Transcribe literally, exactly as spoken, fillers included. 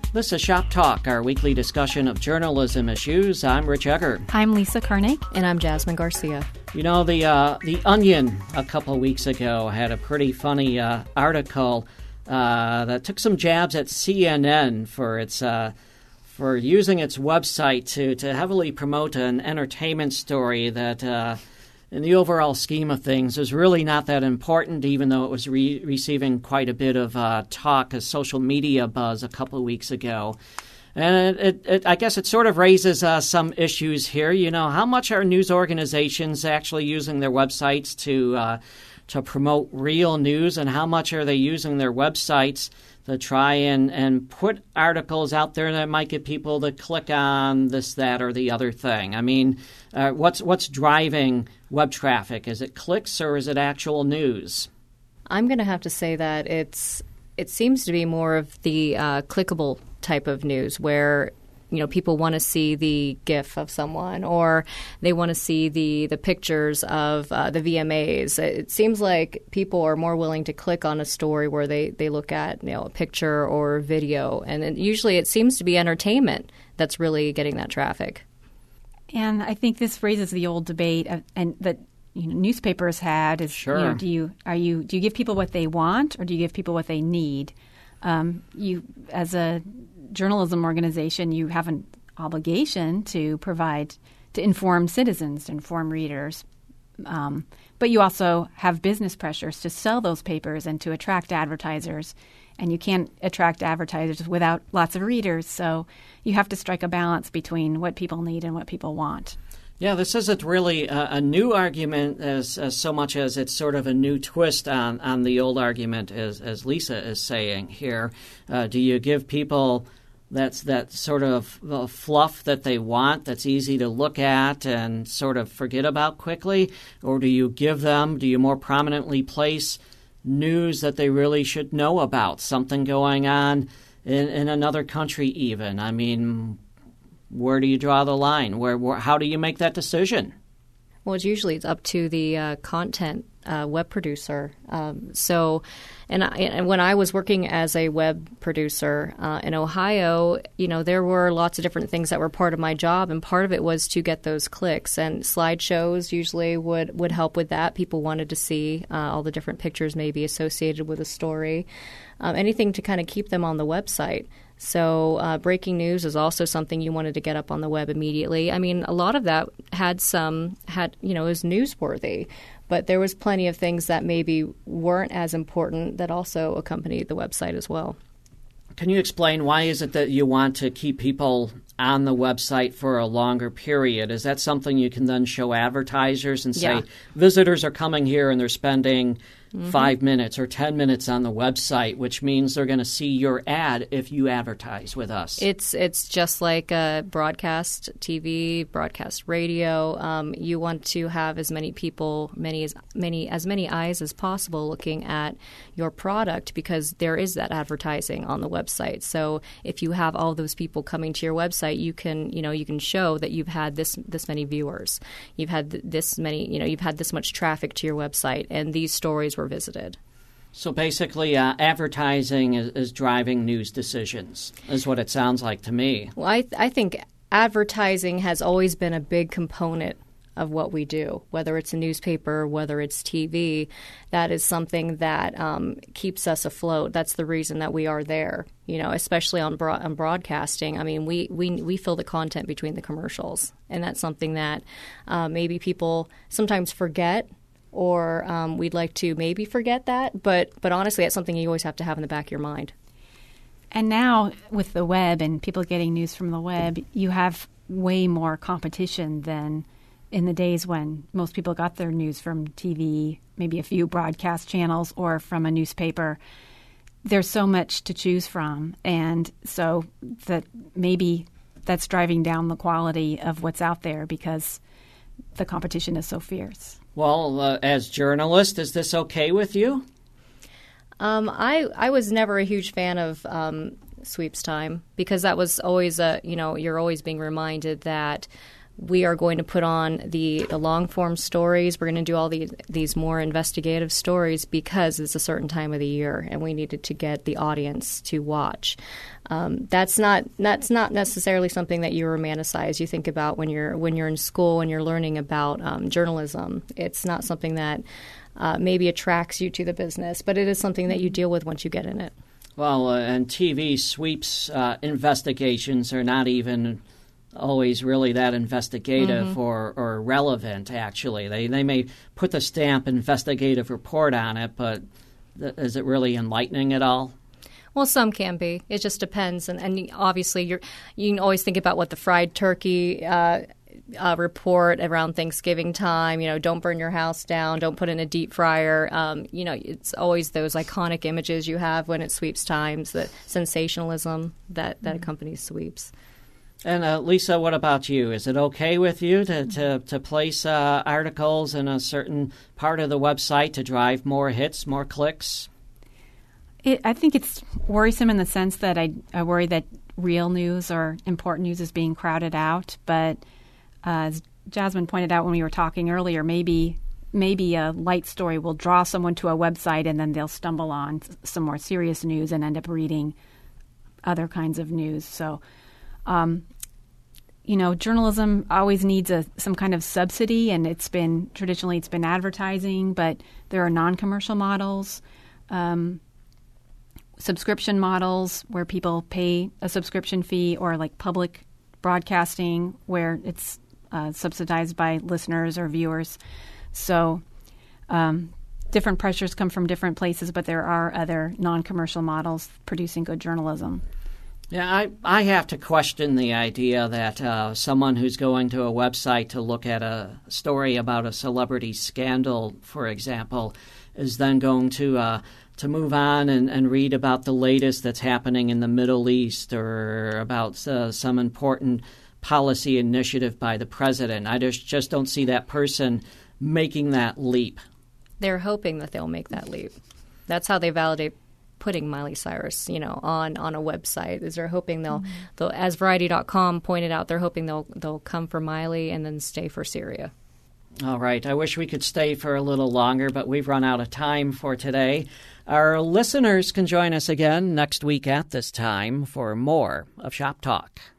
This is Shop Talk, our weekly discussion of journalism issues. I'm Rich Egger. I'm Lisa Koenig. And I'm Jasmine Garcia. You know, the uh, the Onion a couple of weeks ago had a pretty funny uh, article uh, that took some jabs at C N N for its uh, for using its website to, to heavily promote an entertainment story that, uh, in the overall scheme of things, was really not that important, even though it was re- receiving quite a bit of uh, talk, a social media buzz a couple of weeks ago. And it, it, it, I guess it sort of raises uh, some issues here. You know, how much are news organizations actually using their websites to uh, to promote real news, and how much are they using their websites to try and, and put articles out there that might get people to click on this, that, or the other thing? I mean, uh, what's what's driving web traffic? Is it clicks or is it actual news? I'm going to have to say that it's it seems to be more of the uh, clickable type of news where, you know, people want to see the GIF of someone, or they want to see the, the pictures of uh, the V M As. It seems like people are more willing to click on a story where they, they look at, you know, a picture or video. And it, usually it seems to be entertainment that's really getting that traffic. And I think this raises the old debate of, and that you know, newspapers had is, sure. you know, do you are you do you give people what they want, or do you give people what they need? Um, you as a journalism organization, you have an obligation to provide, to inform citizens, to inform readers. Um, but you also have business pressures to sell those papers and to attract advertisers. And you can't attract advertisers without lots of readers. So you have to strike a balance between what people need and what people want. Yeah, this isn't really a, a new argument as, as so much as it's sort of a new twist on, on the old argument, as, as Lisa is saying here. Uh, do you give people that's that sort of uh, fluff that they want, that's easy to look at and sort of forget about quickly? Or do you give them, do you more prominently place news that they really should know about, something going on in, in another country even? I mean, where do you draw the line? Where, where how do you make that decision? Well, it's usually it's up to the uh, content uh, web producer. Um, so, and, I, and when I was working as a web producer uh, in Ohio, you know, there were lots of different things that were part of my job, and part of it was to get those clicks. And slideshows usually would, would help with that. People wanted to see uh, all the different pictures maybe associated with a story, um, anything to kind of keep them on the website. So uh, breaking news is also something you wanted to get up on the web immediately. I mean, a lot of that had some, had you know, is newsworthy, but there was plenty of things that maybe weren't as important that also accompanied the website as well. Can you explain why is it that you want to keep people on the website for a longer period? Is that something you can then show advertisers and say, yeah. visitors are coming here and they're spending Mm-hmm. five minutes or ten minutes on the website, which means they're going to see your ad if you advertise with us? It's it's just like a broadcast T V, broadcast radio. Um, you want to have as many people, many as many as many eyes as possible looking at your product, because there is that advertising on the website. So if you have all those people coming to your website, you can you know you can show that you've had this this many viewers, you've had this many you know you've had this much traffic to your website, and these stories were visited. So basically, uh, advertising is, is driving news decisions, is what it sounds like to me. Well, I, th- I think advertising has always been a big component of what we do, whether it's a newspaper, whether it's T V. That is something that um, keeps us afloat. That's the reason that we are there, you know, especially on, broad- on broadcasting. I mean, we, we, we fill the content between the commercials, and that's something that uh, maybe people sometimes forget. Or um, we'd like to maybe forget that, but but honestly, that's something you always have to have in the back of your mind. And now with the web and people getting news from the web, you have way more competition than in the days when most people got their news from T V, maybe a few broadcast channels, or from a newspaper. There's so much to choose from, and so that maybe that's driving down the quality of what's out there because the competition is so fierce. Well, uh, as journalist, is this okay with you? Um, I I was never a huge fan of um, sweeps time, because that was always a you know you're always being reminded that we are going to put on the, the long-form stories. We're going to do all these, these more investigative stories because it's a certain time of the year and we needed to get the audience to watch. Um, that's not that's not necessarily something that you romanticize. You think about when you're when you're in school and you're learning about um, journalism. It's not something that uh, maybe attracts you to the business, but it is something that you deal with once you get in it. Well, uh, and T V sweeps uh, investigations are not even always really that investigative mm-hmm. or, or relevant, actually. They they may put the stamp investigative report on it, but th- is it really enlightening at all? Well, some can be. It just depends. And, and obviously, you're, you can always think about what the fried turkey uh, uh, report around Thanksgiving time, you know, don't burn your house down, don't put in a deep fryer. Um, you know, it's always those iconic images you have when it sweeps times, the sensationalism that, that accompanies sweeps. And uh, Lisa, what about you? Is it okay with you to, to, to place uh, articles in a certain part of the website to drive more hits, more clicks? It, I think it's worrisome in the sense that I, I worry that real news or important news is being crowded out. But uh, as Jasmine pointed out when we were talking earlier, maybe maybe a light story will draw someone to a website and then they'll stumble on some more serious news and end up reading other kinds of news. So Um, you know, journalism always needs a some kind of subsidy, and it's been traditionally it's been advertising, but there are non-commercial models, um, subscription models where people pay a subscription fee, or like public broadcasting where it's uh, subsidized by listeners or viewers. So um, different pressures come from different places, but there are other non-commercial models producing good journalism. Yeah, I, I have to question the idea that uh, someone who's going to a website to look at a story about a celebrity scandal, for example, is then going to uh, to move on and, and read about the latest that's happening in the Middle East or about uh, some important policy initiative by the president. I just, just don't see that person making that leap. They're hoping that they'll make that leap. That's how they validate putting Miley Cyrus, you know, on, on a website. Is they're hoping they'll, mm-hmm. they'll, as Variety dot com pointed out, they're hoping they'll they'll come for Miley and then stay for Syria. All right. I wish we could stay for a little longer, but we've run out of time for today. Our listeners can join us again next week at this time for more of Shop Talk.